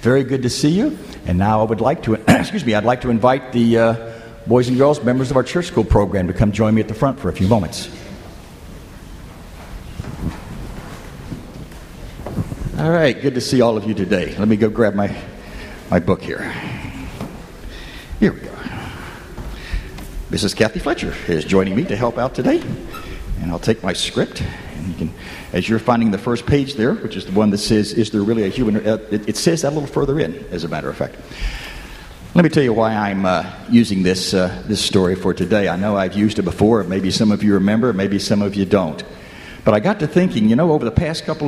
very good to see you. And now I would like to, I'd like to invite the boys and girls, members of our church school program, to come join me at the front for a few moments. All right, good to see all of you today. Let me go grab my book here. Here we go. Mrs. Kathy Fletcher is joining me to help out today. And I'll take my script. And you can, as you're finding the first page there, which is the one that says, is there really a human... it says that a little further in, as a matter of fact. Let me tell you why I'm using this story for today. I know I've used it before. Maybe some of you remember, maybe some of you don't. But I got to thinking, over the past couple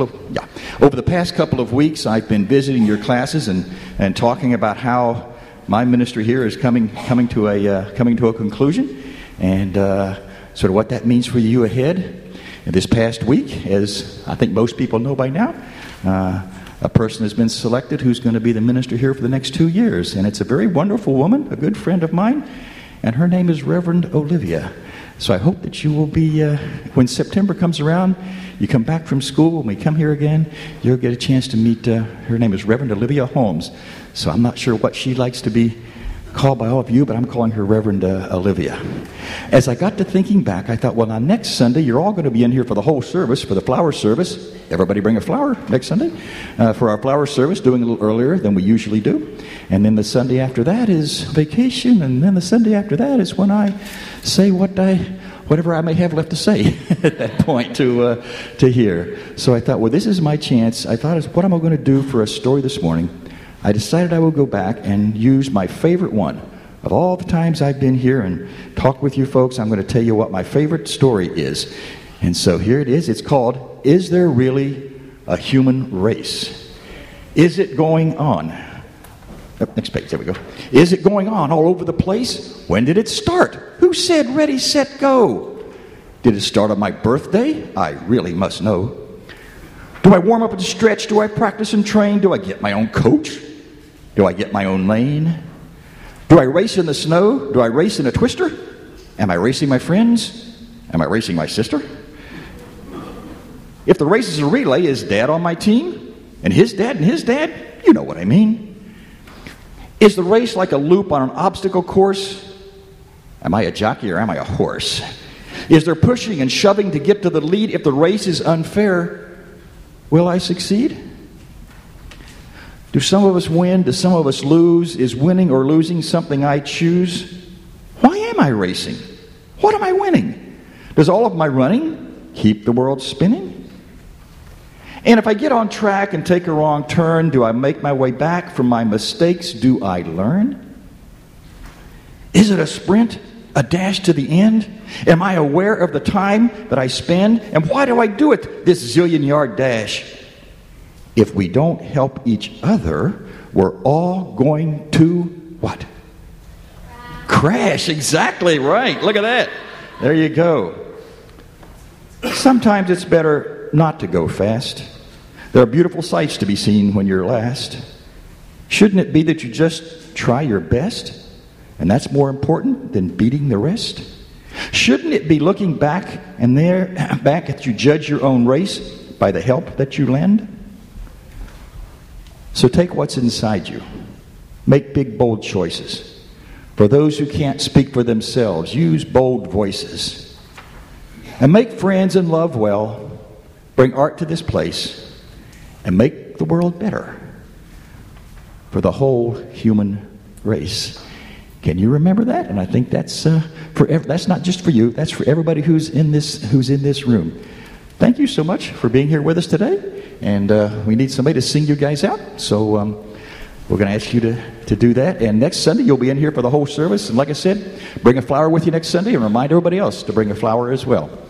of weeks, I've been visiting your classes and talking about how my ministry here is coming to a conclusion, and sort of what that means for you ahead. And this past week, as I think most people know by now, a person has been selected who's going to be the minister here for the next 2 years, and it's a very wonderful woman, a good friend of mine, and her name is Reverend Olivia. So I hope that you will be, when September comes around, you come back from school, when we come here again, you'll get a chance to meet, her name is Reverend Olivia Holmes. So I'm not sure what she likes to be called by all of you, but I'm calling her Reverend Olivia. As I got to thinking back, I thought, well, now next Sunday, you're all going to be in here for the whole service, for the flower service. Everybody bring a flower next Sunday for our flower service, doing a little earlier than we usually do. And then the Sunday after that is vacation, and then the Sunday after that is when I say whatever I may have left to say at that point to hear. So I thought, well, this is my chance. I thought, what am I going to do for a story this morning? I decided I would go back and use my favorite one. Of all the times I've been here and talked with you folks, I'm going to tell you what my favorite story is. And so here it is. It's called, Is There Really a Human Race? Is it going on? Next page, there we go. Is it going on all over the place? When did it start? Who said ready, set, go? Did it start on my birthday? I really must know. Do I warm up and stretch? Do I practice and train? Do I get my own coach? Do I get my own lane? Do I race in the snow? Do I race in a twister? Am I racing my friends? Am I racing my sister? If the race is a relay, is Dad on my team? And his dad? You know what I mean. Is the race like a loop on an obstacle course? Am I a jockey or am I a horse? Is there pushing and shoving to get to the lead? If the race is unfair, will I succeed? Do some of us win? Do some of us lose? Is winning or losing something I choose? Why am I racing? What am I winning? Does all of my running keep the world spinning? And if I get on track and take a wrong turn, do I make my way back from my mistakes? Do I learn? Is it a sprint? A dash to the end? Am I aware of the time that I spend? And why do I do it, this zillion-yard dash? If we don't help each other, we're all going to what? Crash. Exactly right. Look at that. There you go. Sometimes it's better not to go fast. There are beautiful sights to be seen when you're last. Shouldn't it be that you just try your best? And that's more important than beating the rest? Shouldn't it be looking back that you judge your own race by the help that you lend? So take what's inside you. Make big, bold choices. For those who can't speak for themselves, use bold voices. And make friends and love well. Bring art to this place. And make the world better for the whole human race. Can you remember that? And I think that's that's not just for you. That's for everybody who's in this room. Thank you so much for being here with us today. And we need somebody to sing you guys out. So we're going to ask you to do that. And next Sunday, you'll be in here for the whole service. And like I said, bring a flower with you next Sunday and remind everybody else to bring a flower as well.